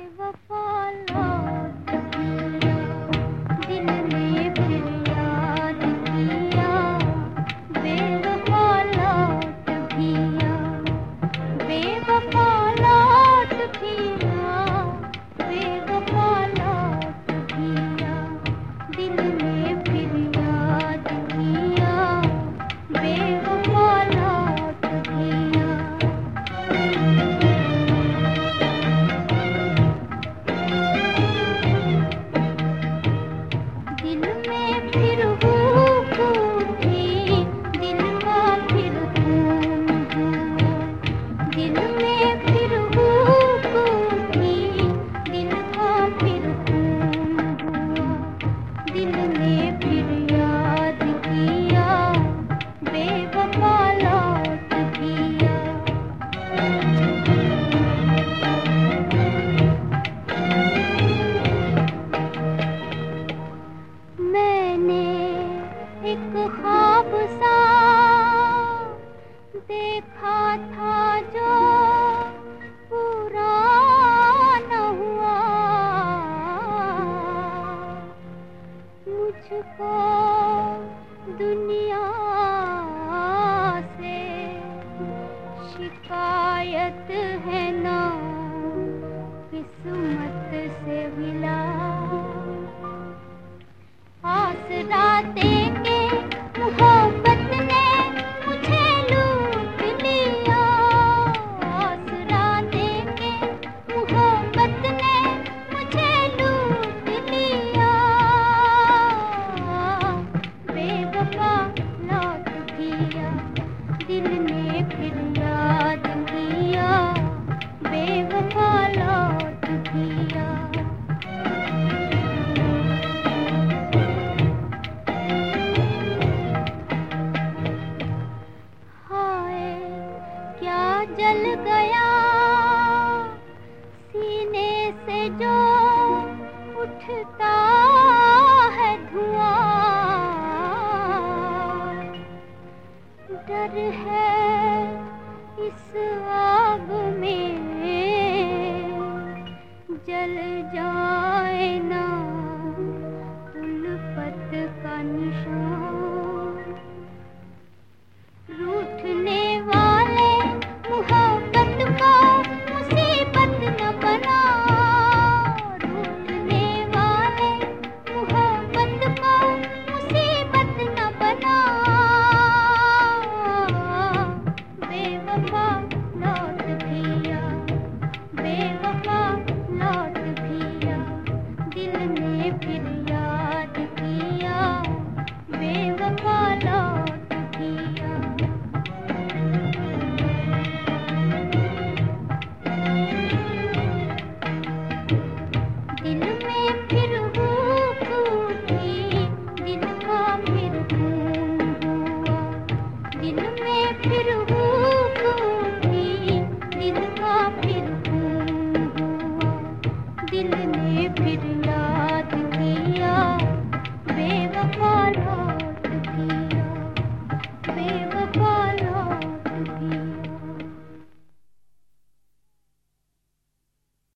बेवफा लौट किया, दिल ने फिर याद किया, बेवफा लौट किया, बेवफा लौट किया, बेवफा लौट किया, दिल ने फिर याद किया, बेवफा लौट किया। दिल में फिर भूख उठी, दिल का फिर खून हुआ, दिल में फिर भूख उठी, दिल का फिर खून हुआ, दिल ने फिर याद किया, बेवफा लौट किया। मैंने एक ख्वाब सा देखा था जो पूरा न हुआ, मुझको दुनिया से शिकायत है ना, किस्मत से मिला। आसरा देके मोहब्बत ने मुझे लूट लिया, आसरा देके मोहब्बत ने मुझे लूट लिया, बेवफा लौट किया, दिल ने फिर याद किया, बेवफा लौट किया। जल गया सीने से जो उठता है धुआं, डर है इस आग में जल जाए ना उल्फत का निशान। रूठने वाले मोहब्बत को मुसीबत न बना, रूठने वाले मोहब्बत को मुसीबत न बना, बेवफा लौट किया, बेवफा लौट किया, दिल ने फिर याद किया, बेवफा लौट किया। दिल में फिर भूख उठी, दिल का फिर खून हुआ, दिल में फिर भूख उठी, दिल का फिर खून हुआ, दिल ने फिर याद